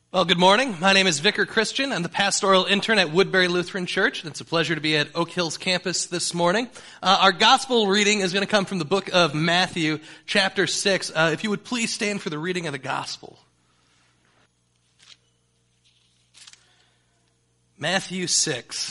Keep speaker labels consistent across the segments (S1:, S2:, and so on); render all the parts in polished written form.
S1: Well, good morning. My name is Vicar Christian. I'm the pastoral intern at Woodbury Lutheran Church. It's a pleasure to be at Oak Hills campus this morning. Our gospel reading is going to come from the book of Matthew, chapter 6. If you would please stand for the reading of the gospel. Matthew 6.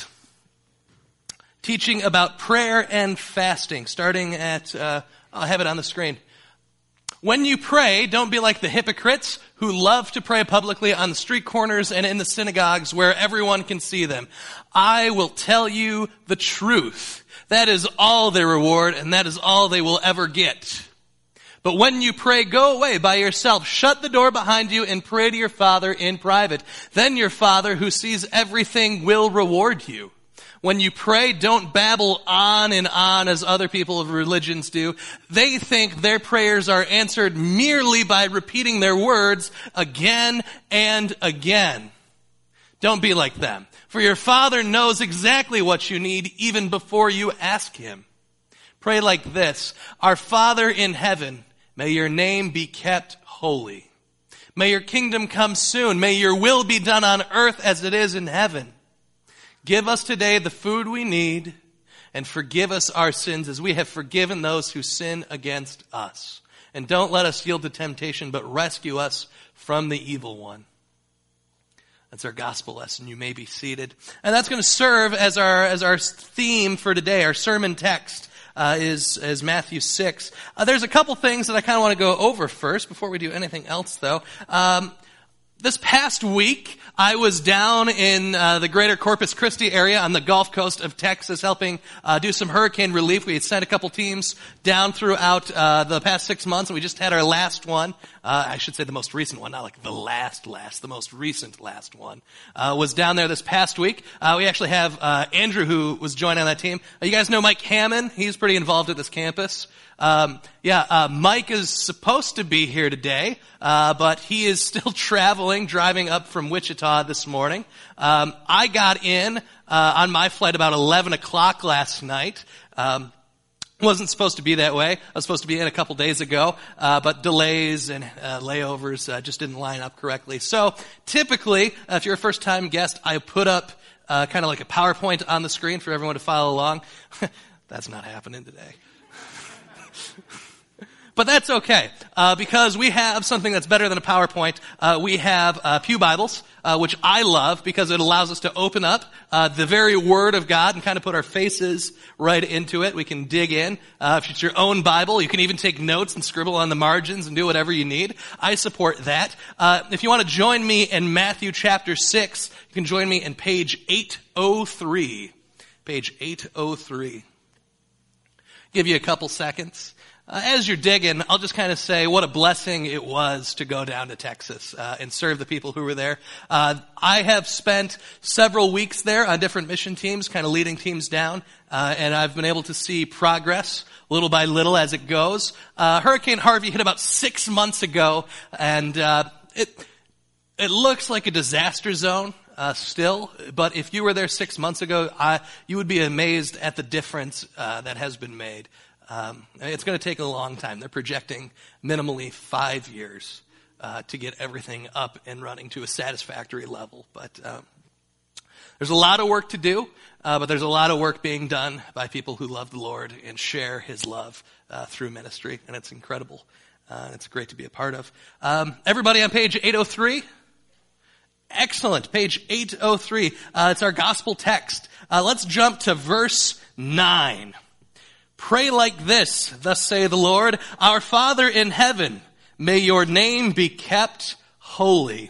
S1: Teaching about prayer and fasting, starting at, I'll have it on the screen. When you pray, don't be like the hypocrites who love to pray publicly on the street corners and in the synagogues where everyone can see them. I will tell you the truth. That is all their reward, and that is all they will ever get. But when you pray, go away by yourself, shut the door behind you, and pray to your Father in private. Then your Father, who sees everything, will reward you. When you pray, don't babble on and on as other people of religions do. They think their prayers are answered merely by repeating their words again and again. Don't be like them, for your Father knows exactly what you need even before you ask Him. Pray like this: Our Father in heaven, may your name be kept holy. May your kingdom come soon. May your will be done on earth as it is in heaven. Give us today the food we need, and forgive us our sins as we have forgiven those who sin against us. And don't let us yield to temptation, but rescue us from the evil one. That's our gospel lesson. You may be seated. And that's going to serve as our theme for today. Our sermon text is Matthew 6. There's a couple things that I kind of want to go over first before we do anything else, though. This past week, I was down in the greater Corpus Christi area on the Gulf Coast of Texas helping do some hurricane relief. We had sent a couple teams down throughout the past 6 months, and we just had our last one. I should say the most recent one, not like the the most recent last one, was down there this past week. We actually have Andrew, who was joining on that team. You guys know Mike Hammond? He's pretty involved at this campus. Mike is supposed to be here today, but he is still driving up from Wichita this morning. I got in on my flight about 11 o'clock last night. Wasn't supposed to be that way. I was supposed to be in a couple days ago, but delays and layovers just didn't line up correctly. So typically, if you're a first-time guest, I put up kind of like a PowerPoint on the screen for everyone to follow along. That's not happening today. But that's okay, because we have something that's better than a PowerPoint. We have Pew Bibles, which I love because it allows us to open up the very Word of God and kind of put our faces right into it. We can dig in. If it's your own Bible, you can even take notes and scribble on the margins and do whatever you need. I support that. If you want to join me in Matthew chapter 6, you can join me in page 803. Page 803. Give you a couple seconds. As you're digging, I'll just kind of say what a blessing it was to go down to Texas and serve the people who were there. I have spent several weeks there on different mission teams, kind of leading teams down, and I've been able to see progress little by little as it goes. Hurricane Harvey hit about 6 months ago, and it looks like a disaster zone. Still, but if you were there 6 months ago, you would be amazed at the difference that has been made. It's going to take a long time. They're projecting minimally 5 years to get everything up and running to a satisfactory level. But there's a lot of work to do, but there's a lot of work being done by people who love the Lord and share His love through ministry, and it's incredible. It's great to be a part of. Everybody on page 803? Excellent. Page 803. It's our gospel text. Let's jump to verse 9. Pray like this, thus say the Lord, Our Father in heaven, may your name be kept holy.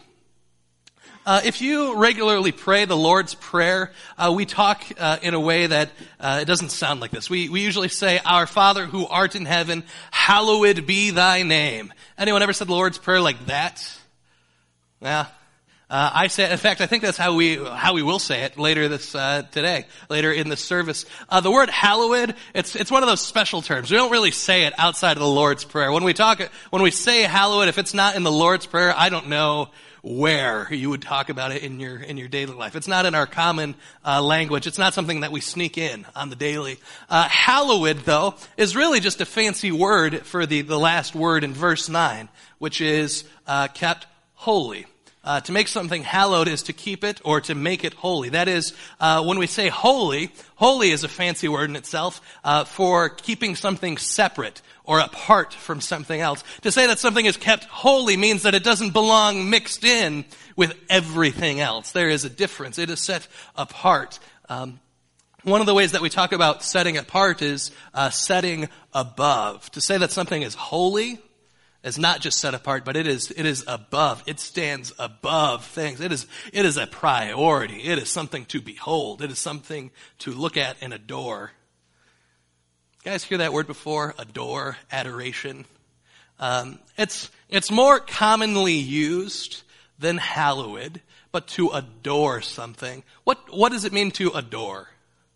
S1: If you regularly pray the Lord's Prayer, we talk in a way that it doesn't sound like this. We usually say, Our Father who art in heaven, hallowed be thy name. Anyone ever said the Lord's Prayer like that? Yeah. I say, in fact, I think that's how we will say it later later in this service. The word hallowed, it's one of those special terms. We don't really say it outside of the Lord's Prayer. When we say hallowed, if it's not in the Lord's Prayer, I don't know where you would talk about it in your daily life. It's not in our common language. It's not something that we sneak in on the daily. Hallowed, though, is really just a fancy word for the last word in verse 9, which is kept holy. To make something hallowed is to keep it or to make it holy. That is, when we say holy, holy is a fancy word in itself for keeping something separate or apart from something else. To say that something is kept holy means that it doesn't belong mixed in with everything else. There is a difference. It is set apart. One of the ways that we talk about setting apart is setting above. To say that something is holy is not just set apart, but it is above. It stands above things. It is a priority. It is something to behold. It is something to look at and adore. You guys hear that word before? Adore, adoration. It's more commonly used than hallowed, but to adore something. What does it mean to adore?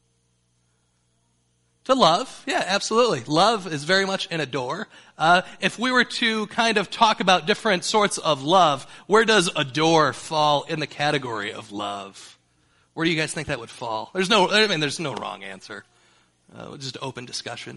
S1: To love. Yeah, absolutely. Love is very much an adore. If we were to kind of talk about different sorts of love, where does adore fall in the category of love? Where do you guys think that would fall? There's no wrong answer. Just open discussion.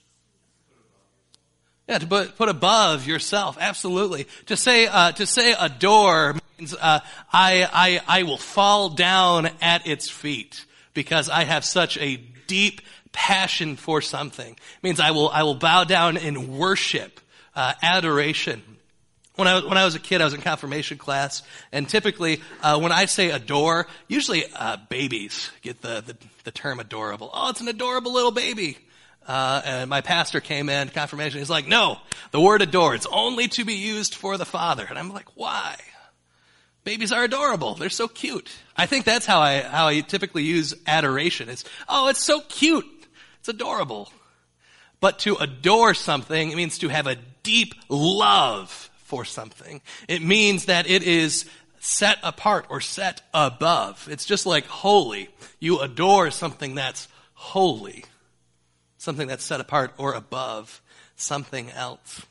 S1: Yeah, to put above yourself, absolutely. To say adore means I will fall down at its feet because I have such a deep passion for something. It means I will bow down in worship, adoration. When I was a kid, I was in confirmation class, and typically when I say adore, usually babies get the term adorable. Oh, it's an adorable little baby. And my pastor came in confirmation. He's like, no, the word adore, it's only to be used for the Father. And I'm like, why? Babies are adorable. They're so cute. I think that's how I typically use adoration. It's so cute. It's adorable. But to adore something, it means to have a deep love for something. It means that it is set apart or set above. It's just like holy. You adore something that's holy. Something that's set apart or above something else.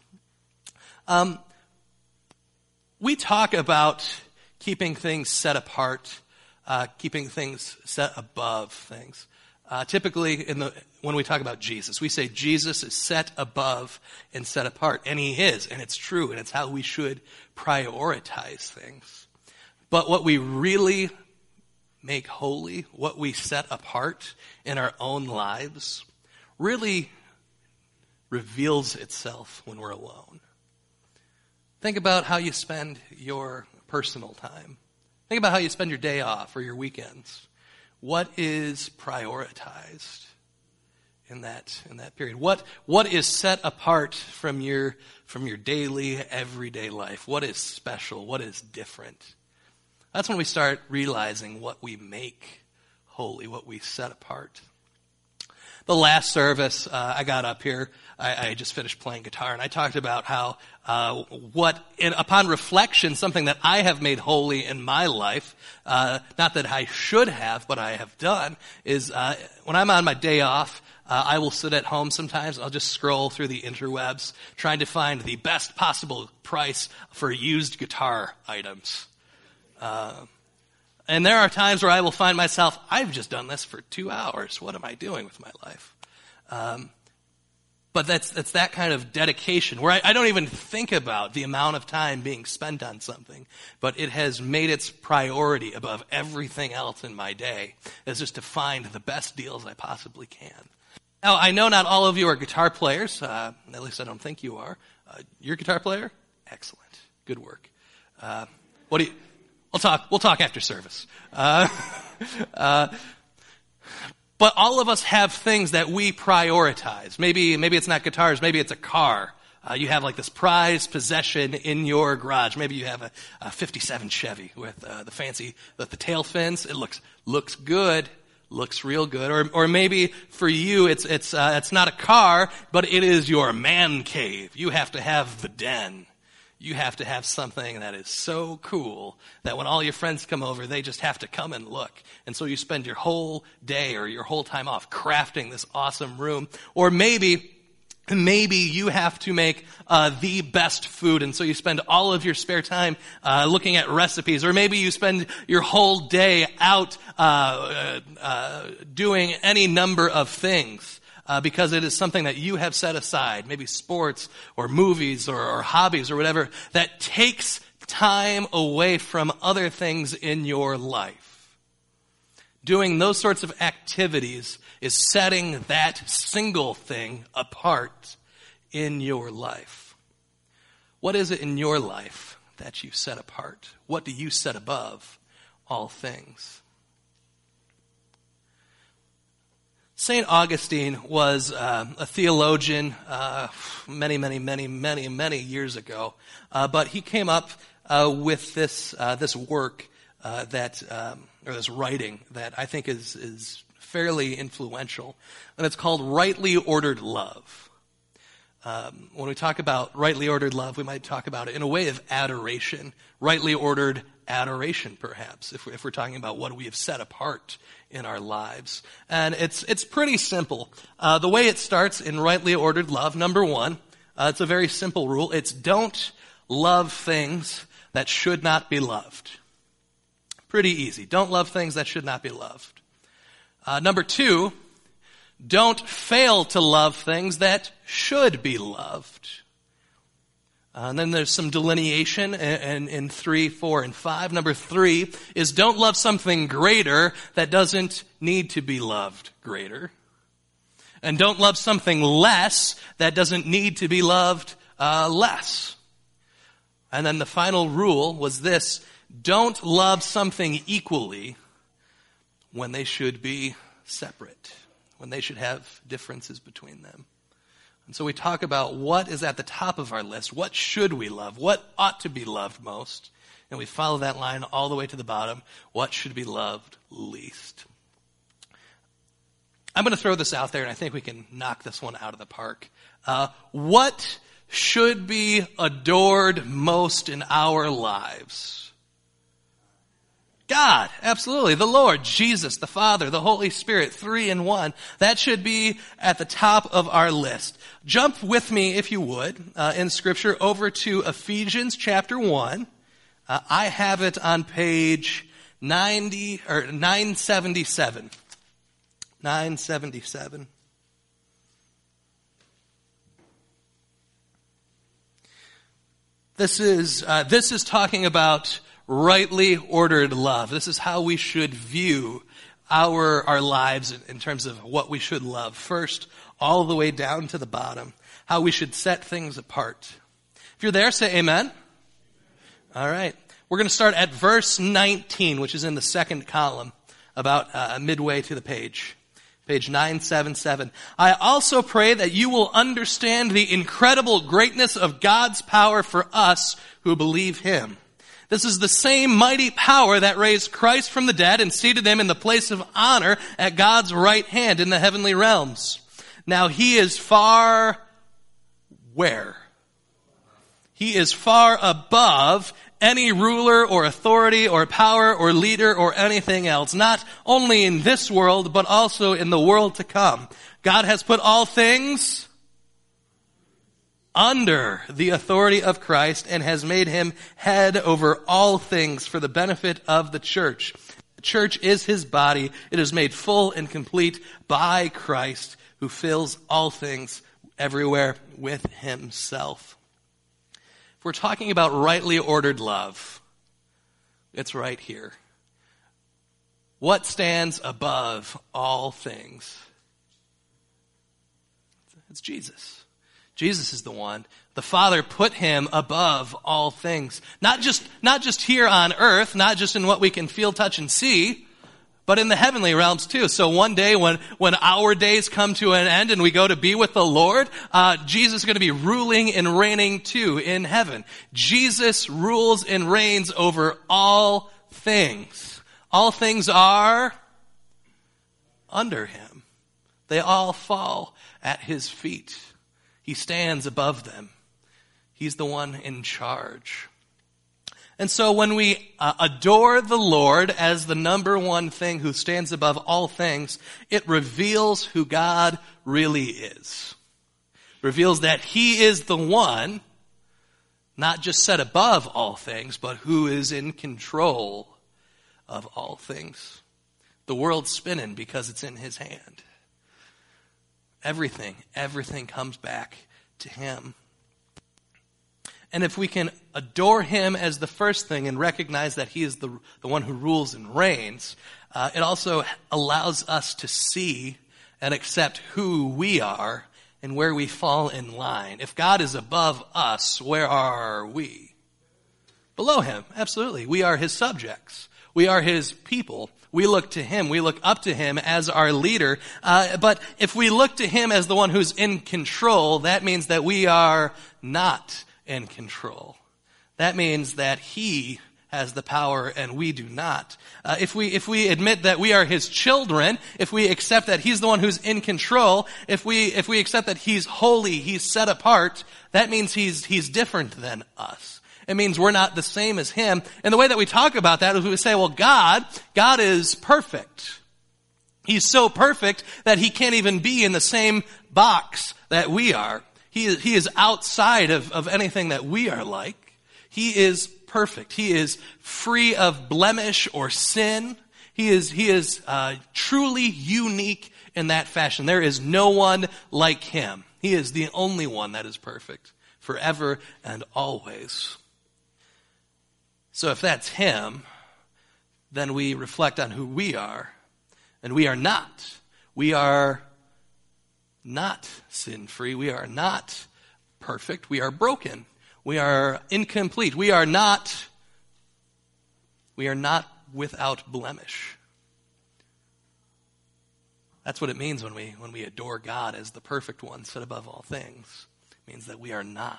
S1: We talk about keeping things set apart, keeping things set above things. Typically, when we talk about Jesus, we say Jesus is set above and set apart, and he is, and it's true, and it's how we should prioritize things. But what we really make holy, what we set apart in our own lives, really reveals itself when we're alone. Think about how you spend your personal time. Think about how you spend your day off or your weekends. What is prioritized in that period? What is set apart from your daily, everyday life? What is special? What is different? That's when we start realizing what we make holy, what we set apart. The last service, I got up here, I just finished playing guitar, and I talked about how upon reflection, something that I have made holy in my life, not that I should have, but I have done, is when I'm on my day off, I will sit at home sometimes. I'll just scroll through the interwebs, trying to find the best possible price for used guitar items. And there are times where I will find myself, I've just done this for 2 hours. What am I doing with my life? But that's that kind of dedication where I don't even think about the amount of time being spent on something, but it has made its priority above everything else in my day, is just to find the best deals I possibly can. Now, I know not all of you are guitar players, at least I don't think you are. You're a guitar player? Excellent. Good work. We'll talk after service. But all of us have things that we prioritize. Maybe it's not guitars. Maybe it's a car. You have like this prized possession in your garage. Maybe you have a 57 Chevy with the tail fins. It looks good. Looks real good. Or maybe for you it's not a car, but it is your man cave. You have to have the den. You have to have something that is so cool that when all your friends come over, they just have to come and look. And so you spend your whole day or your whole time off crafting this awesome room. Or maybe you have to make the best food, and so you spend all of your spare time looking at recipes. Or maybe you spend your whole day out doing any number of things. Because it is something that you have set aside, maybe sports or movies or hobbies or whatever, that takes time away from other things in your life. Doing those sorts of activities is setting that single thing apart in your life. What is it in your life that you set apart? What do you set above all things? St. Augustine was a theologian many years ago, but he came up with this work or this writing that I think is fairly influential, and it's called Rightly Ordered Love. When we talk about rightly ordered love, we might talk about it in a way of adoration, rightly ordered adoration, perhaps, if we're talking about what we have set apart in our lives. And it's pretty simple. The way it starts in rightly ordered love, number one, it's a very simple rule. It's don't love things that should not be loved. Pretty easy. Don't love things that should not be loved. Number two, don't fail to love things that should be loved. And then there's some delineation in 3, 4, and 5. Number 3 is don't love something greater that doesn't need to be loved greater. And don't love something less that doesn't need to be loved less. And then the final rule was this: don't love something equally when they should be separate, when they should have differences between them. And so we talk about what is at the top of our list. What should we love? What ought to be loved most? And we follow that line all the way to the bottom. What should be loved least? I'm going to throw this out there, and I think we can knock this one out of the park. What should be adored most in our lives? God, absolutely. The Lord, Jesus, the Father, the Holy Spirit, 3 in 1. That should be at the top of our list. Jump with me, if you would, in Scripture over to Ephesians chapter 1. I have it on page 977. 977. This is talking about rightly ordered love. This is how we should view our lives in terms of what we should love. First, all the way down to the bottom, how we should set things apart. If you're there, say amen. All right. We're going to start at verse 19, which is in the second column, about midway to the page. Page 977. I also pray that you will understand the incredible greatness of God's power for us who believe Him. This is the same mighty power that raised Christ from the dead and seated Him in the place of honor at God's right hand in the heavenly realms. Now He is far where? He is far above any ruler or authority or power or leader or anything else, not only in this world, but also in the world to come. God has put all things under the authority of Christ and has made Him head over all things for the benefit of the church. The church is His body. It is made full and complete by Christ, who fills all things everywhere with Himself. If we're talking about rightly ordered love, it's right here. What stands above all things? It's Jesus. Jesus is the one. The Father put Him above all things. Not just here on earth, not just in what we can feel, touch, and see, but in the heavenly realms too. So one day when our days come to an end and we go to be with the Lord, Jesus is going to be ruling and reigning too in heaven. Jesus rules and reigns over all things. All things are under Him. They all fall at His feet. He stands above them. He's the one in charge. And so when we adore the Lord as the number one thing who stands above all things, it reveals who God really is. Reveals that He is the one, not just set above all things, but who is in control of all things. The world's spinning because it's in His hand. Everything comes back to Him. And if we can adore him as the first thing and recognize that he is the one who rules and reigns, it also allows us to see and accept who we are and where we fall in line. If God is above us, where are we? Below him, absolutely. We are his subjects. We are his people. We look to him. We look up to him as our leader. But if we look to him as the one who's in control, that means that we are not in control. That means that he has the power and we do not. If we admit that we are his children, if we accept that he's the one who's in control, if we accept that he's holy, he's set apart, that means he's different than us. It means we're not the same as him. And the way that we talk about that is we say, well, God is perfect. He's so perfect that he can't even be in the same box that we are. He is outside of anything that we are like. He is perfect. He is free of blemish or sin. He is truly unique in that fashion. There is no one like him. He is the only one that is perfect forever and always. So if that's him, then we reflect on who we are. And we are not. We are not sin-free. We are not perfect. We are broken. We are incomplete. We are not without blemish. That's what it means when we adore God as the perfect one set above all things. It means that we are not.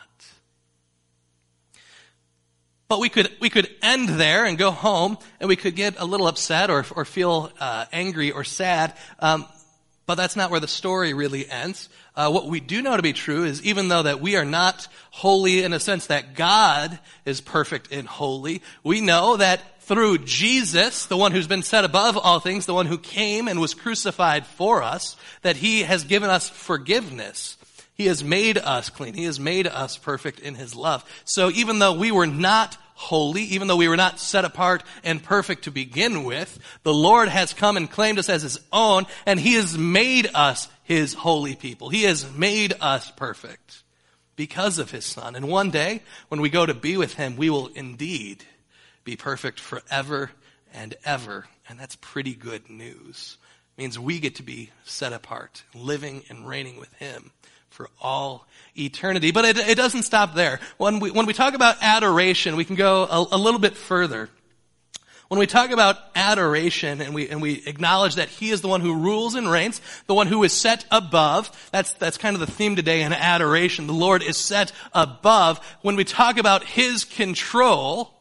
S1: But we could end there and go home, and we could get a little upset or feel angry or sad. But that's not where the story really ends. What we do know to be true is even though that we are not holy in a sense that God is perfect and holy, we know that through Jesus, the one who's been set above all things, the one who came and was crucified for us, that he has given us forgiveness. He has made us clean. He has made us perfect in his love. So even though we were not holy, even though we were not set apart and perfect to begin with, the Lord has come and claimed us as his own, and he has made us his holy people. He has made us perfect because of his Son. And one day, when we go to be with him, we will indeed be perfect forever and ever. And that's pretty good news. It means we get to be set apart, living and reigning with him for all eternity. But it doesn't stop there. When we talk about adoration, we can go a little bit further. When we talk about adoration and we acknowledge that he is the one who rules and reigns, the one who is set above, that's kind of the theme today in adoration. The Lord is set above. When we talk about his control,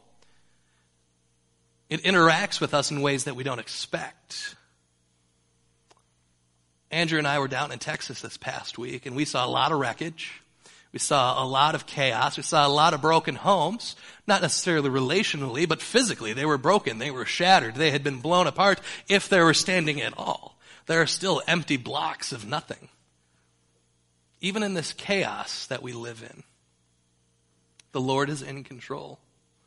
S1: it interacts with us in ways that we don't expect. Andrew and I were down in Texas this past week, and we saw a lot of wreckage. We saw a lot of chaos. We saw a lot of broken homes, not necessarily relationally, but physically. They were broken. They were shattered. They had been blown apart if they were standing at all. There are still empty blocks of nothing. Even in this chaos that we live in, the Lord is in control.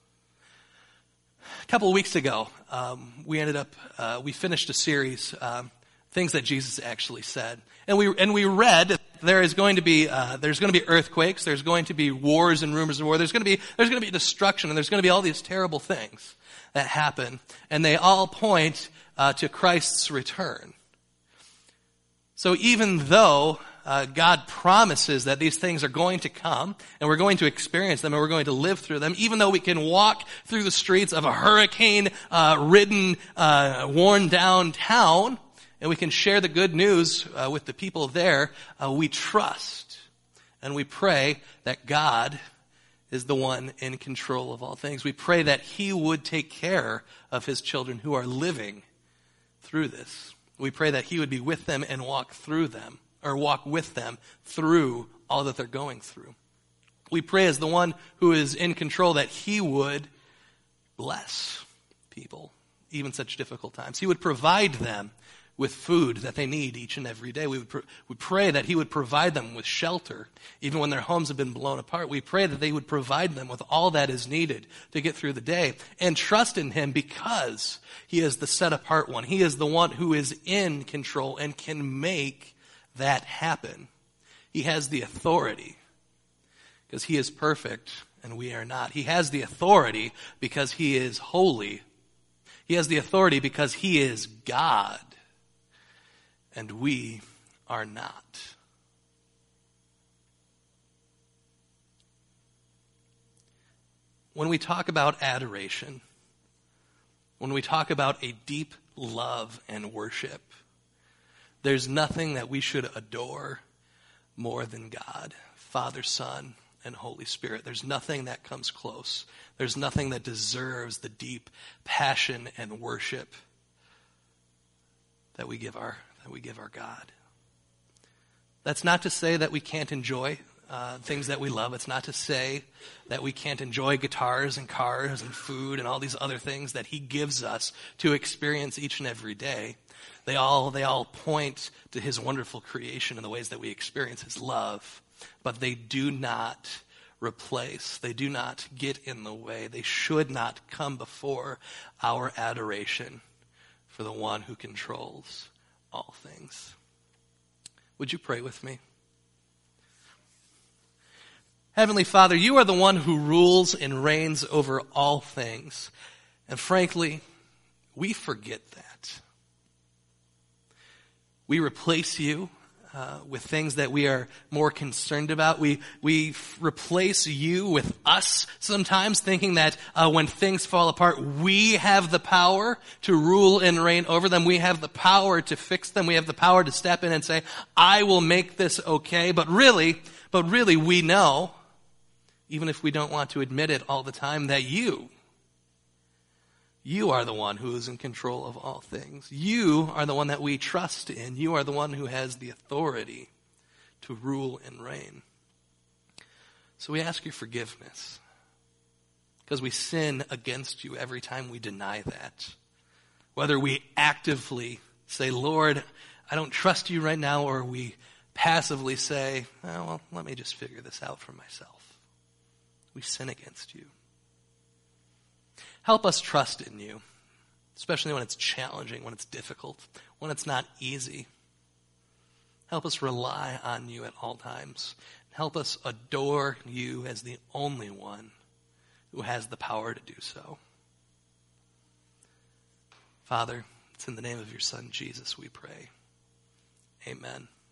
S1: A couple of weeks ago, we finished a series, things that Jesus actually said. And we read there's going to be earthquakes, there's going to be wars and rumors of war, there's going to be destruction, and there's going to be all these terrible things that happen, and they all point to Christ's return. So even though God promises that these things are going to come, and we're going to experience them, and we're going to live through them, even though we can walk through the streets of a hurricane-ridden, worn-down town, and we can share the good news with the people there, we trust and we pray that God is the one in control of all things. We pray that he would take care of his children who are living through this. We pray that he would be with them and walk with them through all that they're going through. We pray as the one who is in control that he would bless people, even such difficult times. He would provide them with food that they need each and every day. We pray that he would provide them with shelter, even when their homes have been blown apart. We pray that they would provide them with all that is needed to get through the day, and trust in him because he is the set-apart one. He is the one who is in control and can make that happen. He has the authority because he is perfect and we are not. He has the authority because he is holy. He has the authority because he is God, and we are not. When we talk about adoration, when we talk about a deep love and worship, there's nothing that we should adore more than God, Father, Son, and Holy Spirit. There's nothing that comes close. There's nothing that deserves the deep passion and worship that we give our God. That's not to say that we can't enjoy things that we love. It's not to say that we can't enjoy guitars and cars and food and all these other things that he gives us to experience each and every day. They all point to his wonderful creation and the ways that we experience his love. But they do not replace, they do not get in the way. They should not come before our adoration for the one who controls all things. Would you pray with me? Heavenly Father, you are the one who rules and reigns over all things. And frankly, we forget that. We replace you with things that we are more concerned about. We replace you with us sometimes, thinking that when things fall apart, we have the power to rule and reign over them. We have the power to fix them. We have the power to step in and say, I will make this okay. But really, we know, even if we don't want to admit it all the time, that you are the one who is in control of all things. You are the one that we trust in. You are the one who has the authority to rule and reign. So we ask your forgiveness, because we sin against you every time we deny that. Whether we actively say, Lord, I don't trust you right now, or we passively say, oh, well, let me just figure this out for myself. We sin against you. Help us trust in you, especially when it's challenging, when it's difficult, when it's not easy. Help us rely on you at all times. Help us adore you as the only one who has the power to do so. Father, it's in the name of your Son, Jesus, we pray. Amen.